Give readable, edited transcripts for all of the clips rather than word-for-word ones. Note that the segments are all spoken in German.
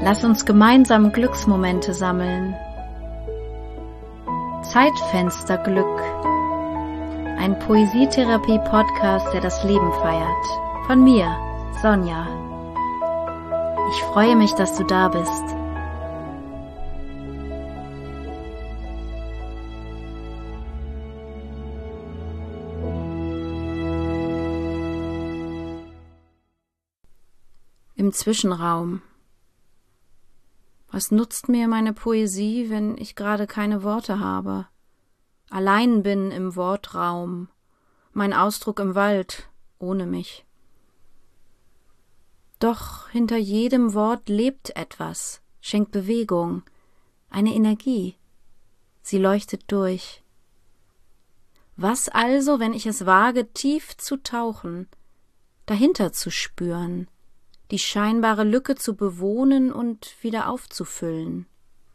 Lass uns gemeinsam Glücksmomente sammeln. Zeitfensterglück. Ein Poesietherapie-Podcast, der das Leben feiert. Von mir, Sonja. Ich freue mich, dass du da bist. Im Zwischenraum. Was nutzt mir meine Poesie, wenn ich gerade keine Worte habe? Allein bin im Wortraum, mein Ausdruck im Wald, ohne mich. Doch hinter jedem Wort lebt etwas, schenkt Bewegung, eine Energie. Sie leuchtet durch. Was also, wenn ich es wage, tief zu tauchen, dahinter zu spüren, die scheinbare Lücke zu bewohnen und wieder aufzufüllen?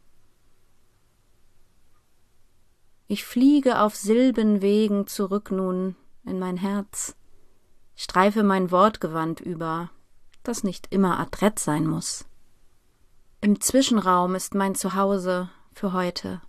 Ich fliege auf Silbenwegen zurück nun in mein Herz, streife mein Wortgewand über, das nicht immer adrett sein muss. Im Zwischenraum ist mein Zuhause für heute.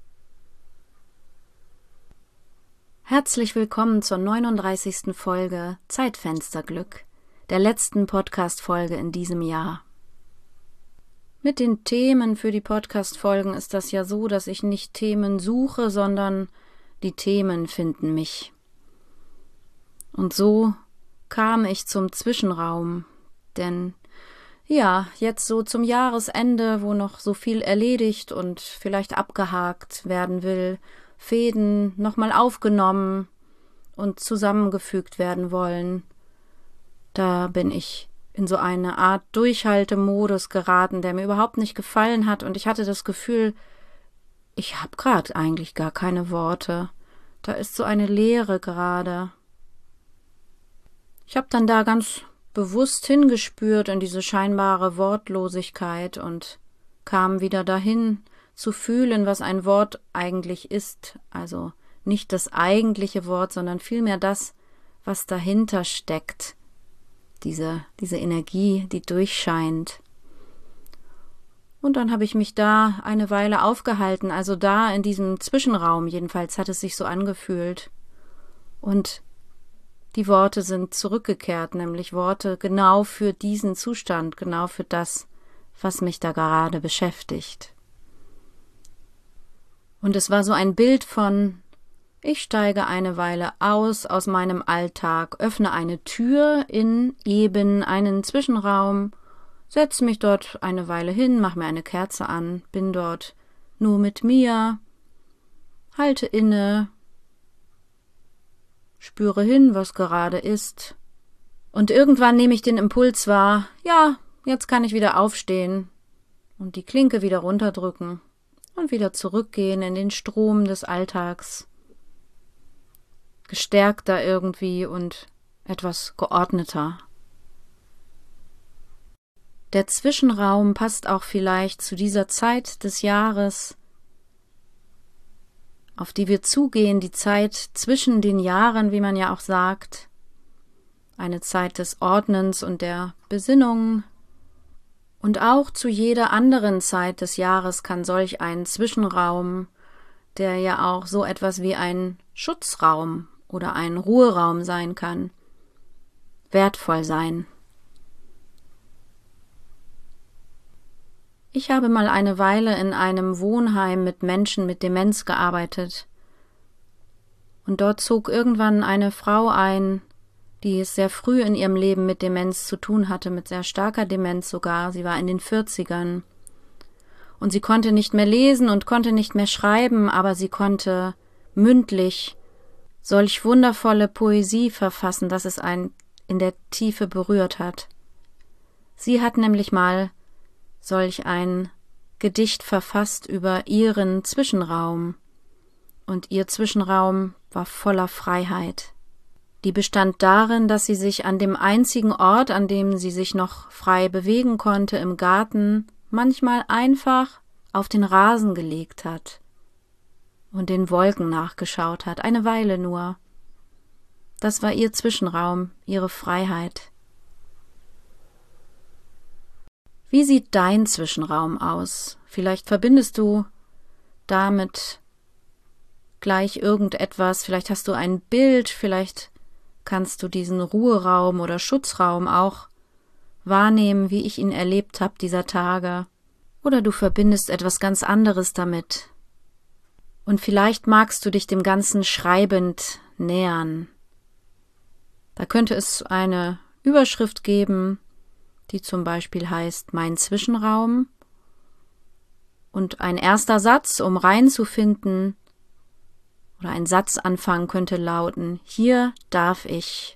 Herzlich willkommen zur 39. Folge Zeitfensterglück, der letzten Podcast-Folge in diesem Jahr. Mit den Themen für die Podcast-Folgen ist das ja so, dass ich nicht Themen suche, sondern die Themen finden mich. Und so kam ich zum Zwischenraum, denn ja, jetzt so zum Jahresende, wo noch so viel erledigt und vielleicht abgehakt werden will, Fäden nochmal aufgenommen und zusammengefügt werden wollen, da bin ich in so eine Art Durchhaltemodus geraten, der mir überhaupt nicht gefallen hat, und ich hatte das Gefühl, ich habe gerade eigentlich gar keine Worte. Da ist so eine Leere gerade. Ich habe dann da ganz bewusst hingespürt in diese scheinbare Wortlosigkeit und kam wieder dahin, zu fühlen, was ein Wort eigentlich ist. Also nicht das eigentliche Wort, sondern vielmehr das, was dahinter steckt. Diese Energie, die durchscheint. Und dann habe ich mich da eine Weile aufgehalten, also da in diesem Zwischenraum, jedenfalls hat es sich so angefühlt. Und die Worte sind zurückgekehrt, nämlich Worte genau für diesen Zustand, genau für das, was mich da gerade beschäftigt. Und es war so ein Bild von: Ich steige eine Weile aus meinem Alltag, öffne eine Tür in eben einen Zwischenraum, setze mich dort eine Weile hin, mache mir eine Kerze an, bin dort nur mit mir, halte inne, spüre hin, was gerade ist, und irgendwann nehme ich den Impuls wahr: Ja, jetzt kann ich wieder aufstehen und die Klinke wieder runterdrücken und wieder zurückgehen in den Strom des Alltags. Gestärkter irgendwie und etwas geordneter. Der Zwischenraum passt auch vielleicht zu dieser Zeit des Jahres, auf die wir zugehen, die Zeit zwischen den Jahren, wie man ja auch sagt, eine Zeit des Ordnens und der Besinnung. Und auch zu jeder anderen Zeit des Jahres kann solch ein Zwischenraum, der ja auch so etwas wie ein Schutzraum oder ein Ruheraum sein kann, wertvoll sein. Ich habe mal eine Weile in einem Wohnheim mit Menschen mit Demenz gearbeitet. Und dort zog irgendwann eine Frau ein, die es sehr früh in ihrem Leben mit Demenz zu tun hatte, mit sehr starker Demenz sogar. Sie war in den 40ern. Und sie konnte nicht mehr lesen und konnte nicht mehr schreiben, aber sie konnte mündlich solch wundervolle Poesie verfassen, dass es einen in der Tiefe berührt hat. Sie hat nämlich mal solch ein Gedicht verfasst über ihren Zwischenraum. Und ihr Zwischenraum war voller Freiheit. Die bestand darin, dass sie sich an dem einzigen Ort, an dem sie sich noch frei bewegen konnte, im Garten, manchmal einfach auf den Rasen gelegt hat und den Wolken nachgeschaut hat, eine Weile nur. Das war ihr Zwischenraum, ihre Freiheit. Wie sieht dein Zwischenraum aus? Vielleicht verbindest du damit gleich irgendetwas, vielleicht hast du ein Bild, vielleicht kannst du diesen Ruheraum oder Schutzraum auch wahrnehmen, wie ich ihn erlebt habe dieser Tage. Oder du verbindest etwas ganz anderes damit. Und vielleicht magst du dich dem Ganzen schreibend nähern. Da könnte es eine Überschrift geben, die zum Beispiel heißt Mein Zwischenraum. Und ein erster Satz, um reinzufinden, oder ein Satzanfang könnte lauten: Hier darf ich.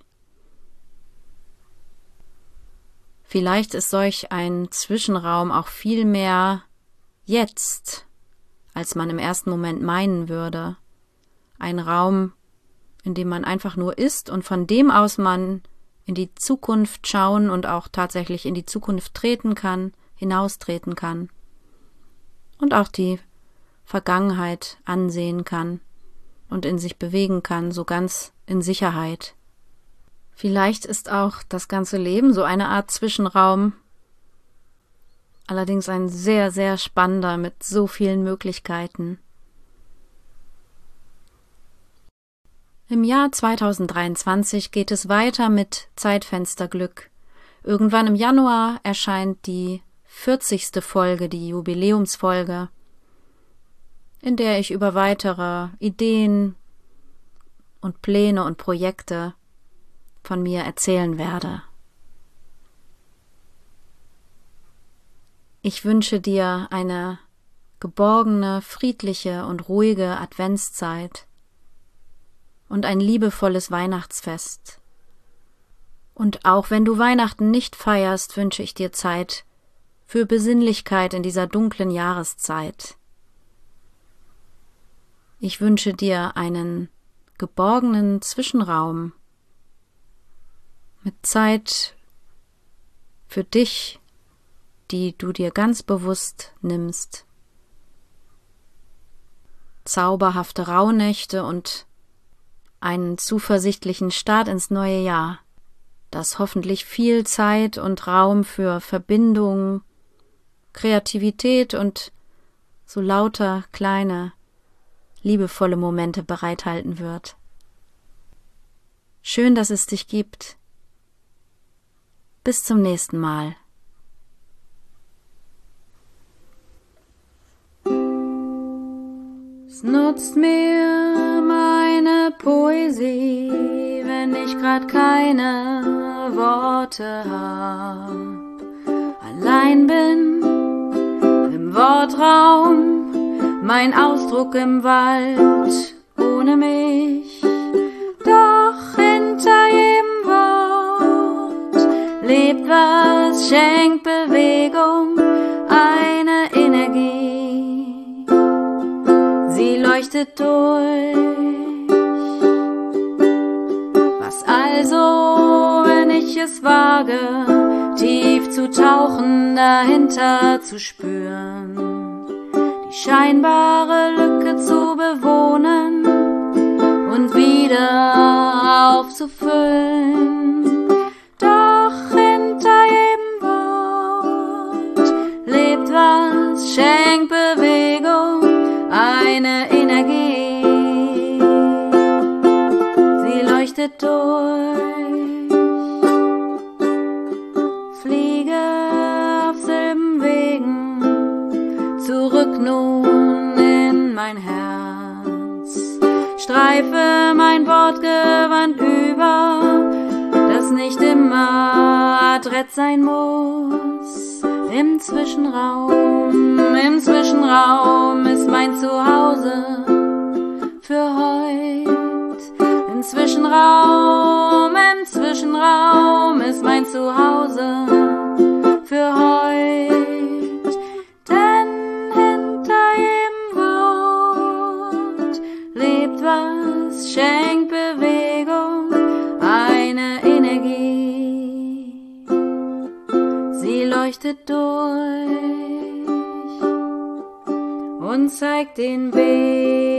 Vielleicht ist solch ein Zwischenraum auch viel mehr jetzt, als man im ersten Moment meinen würde. Ein Raum, in dem man einfach nur ist und von dem aus man in die Zukunft schauen und auch tatsächlich in die Zukunft treten kann, hinaustreten kann und auch die Vergangenheit ansehen kann und in sich bewegen kann, so ganz in Sicherheit. Vielleicht ist auch das ganze Leben so eine Art Zwischenraum, allerdings ein sehr, sehr spannender mit so vielen Möglichkeiten. Im Jahr 2023 geht es weiter mit Zeitfensterglück. Irgendwann im Januar erscheint die 40. Folge, die Jubiläumsfolge, in der ich über weitere Ideen und Pläne und Projekte von mir erzählen werde. Ich wünsche dir eine geborgene, friedliche und ruhige Adventszeit und ein liebevolles Weihnachtsfest. Und auch wenn du Weihnachten nicht feierst, wünsche ich dir Zeit für Besinnlichkeit in dieser dunklen Jahreszeit. Ich wünsche dir einen geborgenen Zwischenraum mit Zeit für dich, die du dir ganz bewusst nimmst. Zauberhafte Rauhnächte und einen zuversichtlichen Start ins neue Jahr, das hoffentlich viel Zeit und Raum für Verbindung, Kreativität und so lauter kleine, liebevolle Momente bereithalten wird. Schön, dass es dich gibt. Bis zum nächsten Mal. Es nutzt mir meine Poesie, wenn ich grad keine Worte hab. Allein bin im Wortraum, mein Ausdruck im Wald ohne mich. Doch hinter jedem Wort lebt was, schenkt Bewegung, eine Energie. Sie leuchtet durch. Was also, wenn ich es wage, tief zu tauchen, dahinter zu spüren, die scheinbare Lücke zu bewohnen und wieder aufzufüllen. Doch hinter jedem Wort lebt was, schenkt Bewegung, eine Energie. Sie leuchtet durch. Fliege auf Silbenwegen zurück nun in mein Herz. Streife mein Wortgewand über, das nicht immer adrett sein muss. Im Zwischenraum ist mein Zuhause für heut. Im Zwischenraum ist mein Zuhause für heut. Denn hinter jedem Wort lebt was, schenkt Bewegung, eine Energie. Sie leuchtet durch und zeigt den Weg.